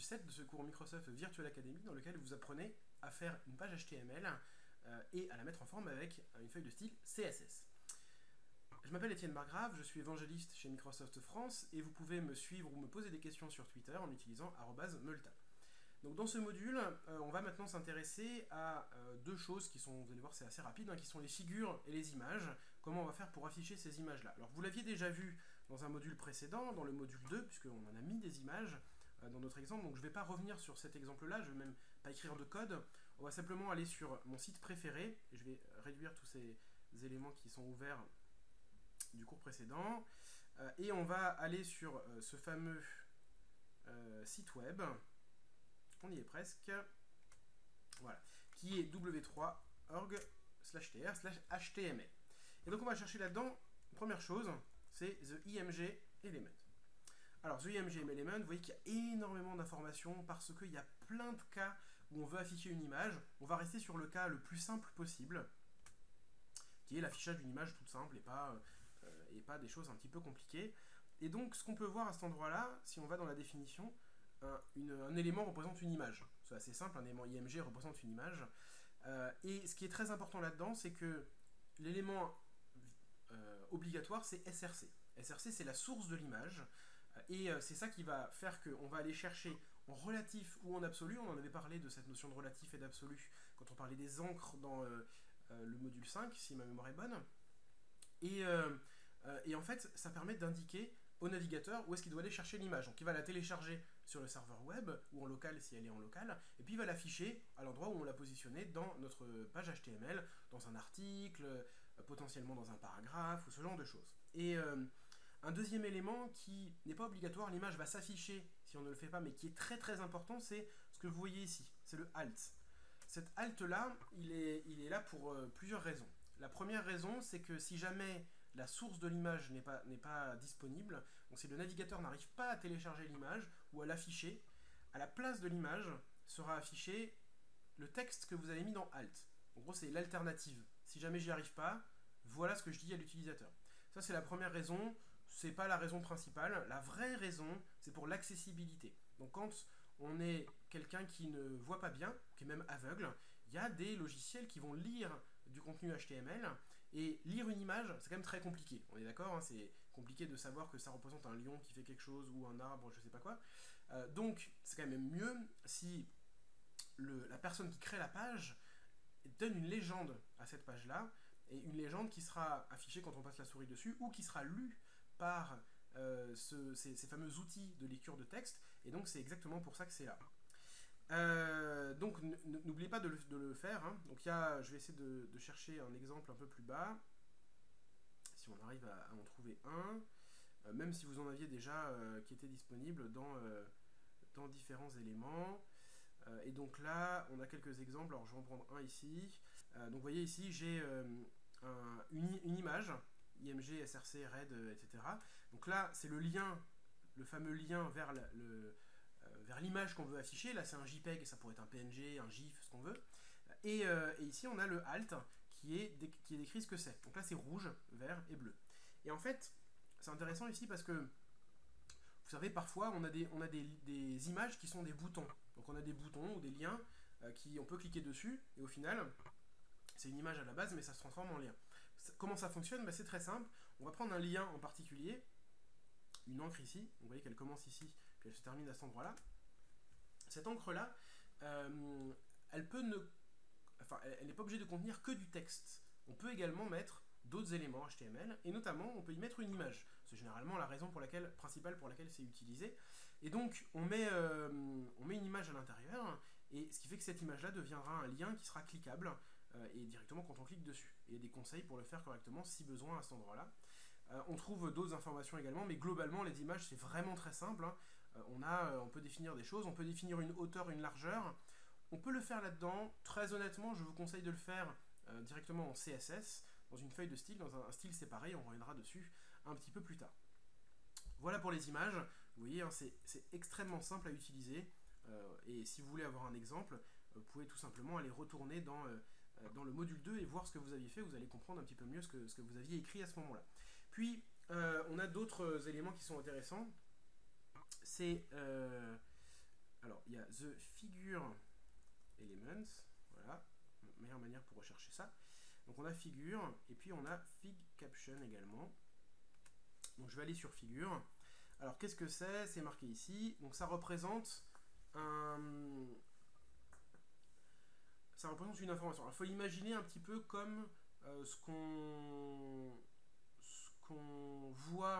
7 de ce cours Microsoft Virtual Academy dans lequel vous apprenez à faire une page HTML et à la mettre en forme avec une feuille de style CSS. Je m'appelle Étienne Margrave, je suis évangéliste chez Microsoft France et vous pouvez me suivre ou me poser des questions sur Twitter en utilisant @meulta. Donc dans ce module, on va maintenant s'intéresser à deux choses qui sont, vous allez voir c'est assez rapide, qui sont les figures et les images. Comment on va faire pour afficher ces images-là. Alors vous l'aviez déjà vu dans un module précédent, dans le module 2, puisqu'on en a mis des images dans notre exemple, donc je ne vais pas revenir sur cet exemple-là, je ne vais même pas écrire de code. On va simplement aller sur mon site préféré, et je vais réduire tous ces éléments qui sont ouverts du cours précédent, et on va aller sur ce fameux site web. On y est presque. Voilà. Qui est w3org/tr/html. Et donc on va chercher là-dedans, première chose, c'est the img element. Alors, the img element, vous voyez qu'il y a énormément d'informations parce qu'il y a plein de cas où on veut afficher une image. On va rester sur le cas le plus simple possible, qui est l'affichage d'une image toute simple et pas des choses un petit peu compliquées. Et donc, ce qu'on peut voir à cet endroit-là, si on va dans la définition, un élément représente une image. C'est assez simple, un élément img représente une image. Et ce qui est très important là-dedans, c'est que l'élément obligatoire, c'est src. src, c'est la source de l'image. Et c'est ça qui va faire qu'on va aller chercher en relatif ou en absolu. On en avait parlé de cette notion de relatif et d'absolu quand on parlait des encres dans le module 5, si ma mémoire est bonne. Et en fait, ça permet d'indiquer au navigateur où est-ce qu'il doit aller chercher l'image. Donc il va la télécharger sur le serveur web ou en local si elle est en local, et puis il va l'afficher à l'endroit où on l'a positionnée dans notre page HTML, dans un article, potentiellement dans un paragraphe ou ce genre de choses. Et un deuxième élément qui n'est pas obligatoire, l'image va s'afficher si on ne le fait pas, mais qui est très très important, c'est ce que vous voyez ici, c'est le alt. Cet alt là, il est là pour plusieurs raisons. La première raison, c'est que si jamais la source de l'image n'est pas disponible, donc si le navigateur n'arrive pas à télécharger l'image ou à l'afficher, à la place de l'image sera affiché le texte que vous avez mis dans alt. En gros, c'est l'alternative. Si jamais j'y arrive pas, voilà ce que je dis à l'utilisateur. Ça, c'est la première raison. C'est pas la raison principale. La vraie raison, c'est pour l'accessibilité. Donc quand on est quelqu'un qui ne voit pas bien, qui est même aveugle, il y a des logiciels qui vont lire du contenu HTML, et lire une image, c'est quand même très compliqué. On est d'accord, c'est compliqué de savoir que ça représente un lion qui fait quelque chose, ou un arbre, je sais pas quoi. Donc, c'est quand même mieux si la personne qui crée la page donne une légende à cette page-là, et une légende qui sera affichée quand on passe la souris dessus, ou qui sera lue par ces fameux outils de lecture de texte, et donc c'est exactement pour ça que c'est là. Donc n'oubliez pas de le faire. Donc je vais essayer de chercher un exemple un peu plus bas, si on arrive à en trouver un, même si vous en aviez déjà qui était disponible dans différents éléments. Et donc là, on a quelques exemples. Alors je vais en prendre un ici. Donc vous voyez ici, j'ai une image, IMG, SRC, RED, etc. Donc là, c'est le fameux lien vers vers l'image qu'on veut afficher. Là, c'est un JPEG, ça pourrait être un PNG, un GIF, ce qu'on veut. Et ici, on a le alt qui est décrit ce que c'est. Donc là, c'est rouge, vert et bleu. Et en fait, c'est intéressant ici parce que, vous savez, parfois, on a des images qui sont des boutons. Donc on a des boutons ou des liens on peut cliquer dessus, et au final, c'est une image à la base, mais ça se transforme en lien. Comment ça fonctionne? C'est très simple. On va prendre un lien en particulier, une encre ici. Vous voyez qu'elle commence ici, puis elle se termine à cet endroit-là. Cette encre-là, elle n'est pas obligée de contenir que du texte. On peut également mettre d'autres éléments HTML, et notamment, on peut y mettre une image. C'est généralement la raison principale pour laquelle c'est utilisé. Et donc, on met une image à l'intérieur, et ce qui fait que cette image-là deviendra un lien qui sera cliquable, et directement quand on clique dessus. Et des conseils pour le faire correctement, si besoin, à cet endroit-là. On trouve d'autres informations également, mais globalement, les images, c'est vraiment très simple. On peut définir des choses, on peut définir une hauteur, une largeur. On peut le faire là-dedans. Très honnêtement, je vous conseille de le faire directement en CSS, dans une feuille de style, dans un style séparé. On reviendra dessus un petit peu plus tard. Voilà pour les images. Vous voyez, c'est extrêmement simple à utiliser. Et si vous voulez avoir un exemple, vous pouvez tout simplement aller retourner dans le module 2 et voir ce que vous aviez fait. Vous allez comprendre un petit peu mieux ce que vous aviez écrit à ce moment-là. Puis, on a d'autres éléments qui sont intéressants. C'est Alors, il y a the figure elements, voilà, meilleure manière pour rechercher ça. Donc on a figure, et puis on a fig caption également. Donc je vais aller sur figure. Alors qu'est-ce que c'est? C'est marqué ici. Donc ça représente une information. Alors, il faut l'imaginer un petit peu comme ce qu'on voit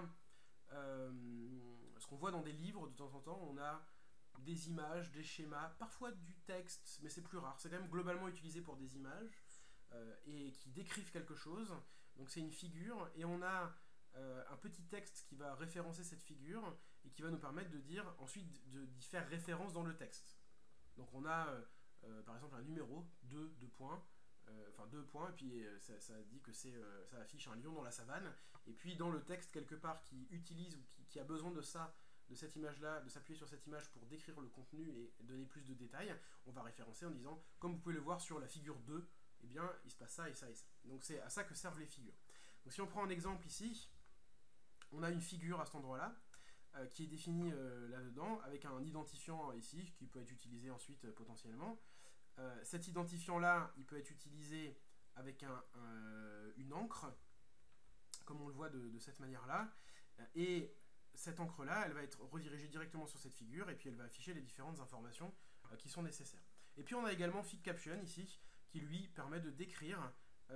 dans des livres de temps en temps. On a des images, des schémas, parfois du texte, mais c'est plus rare. C'est quand même globalement utilisé pour des images et qui décrivent quelque chose. Donc c'est une figure et on a un petit texte qui va référencer cette figure et qui va nous permettre de dire ensuite d'y faire référence dans le texte. Donc on a par exemple un numéro, 2 points, enfin 2 points, et puis ça dit que ça affiche un lion dans la savane, et puis dans le texte quelque part qui utilise ou qui a besoin de ça, de cette image-là, de s'appuyer sur cette image pour décrire le contenu et donner plus de détails, on va référencer en disant, comme vous pouvez le voir sur la figure 2, eh bien il se passe ça et ça et ça. Donc c'est à ça que servent les figures. Donc si on prend un exemple ici, on a une figure à cet endroit-là, qui est définie là-dedans, avec un identifiant ici, qui peut être utilisé ensuite potentiellement. Cet identifiant-là, il peut être utilisé avec une encre, comme on le voit de cette manière-là, et cette encre-là, elle va être redirigée directement sur cette figure, et puis elle va afficher les différentes informations qui sont nécessaires. Et puis on a également Fig Caption ici, qui lui permet de décrire,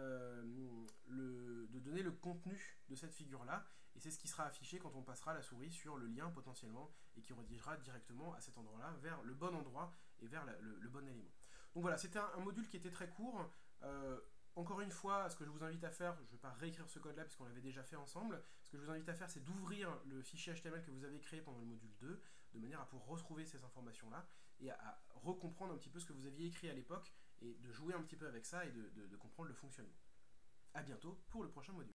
de donner le contenu de cette figure-là, et c'est ce qui sera affiché quand on passera la souris sur le lien potentiellement, et qui redirigera directement à cet endroit-là, vers le bon endroit, et vers le bon élément. Donc voilà, c'était un module qui était très court. Encore une fois, ce que je vous invite à faire, je ne vais pas réécrire ce code-là, parce qu'on l'avait déjà fait ensemble, ce que je vous invite à faire, c'est d'ouvrir le fichier HTML que vous avez créé pendant le module 2, de manière à pouvoir retrouver ces informations-là, et à recomprendre un petit peu ce que vous aviez écrit à l'époque, et de jouer un petit peu avec ça, et de comprendre le fonctionnement. A bientôt pour le prochain module.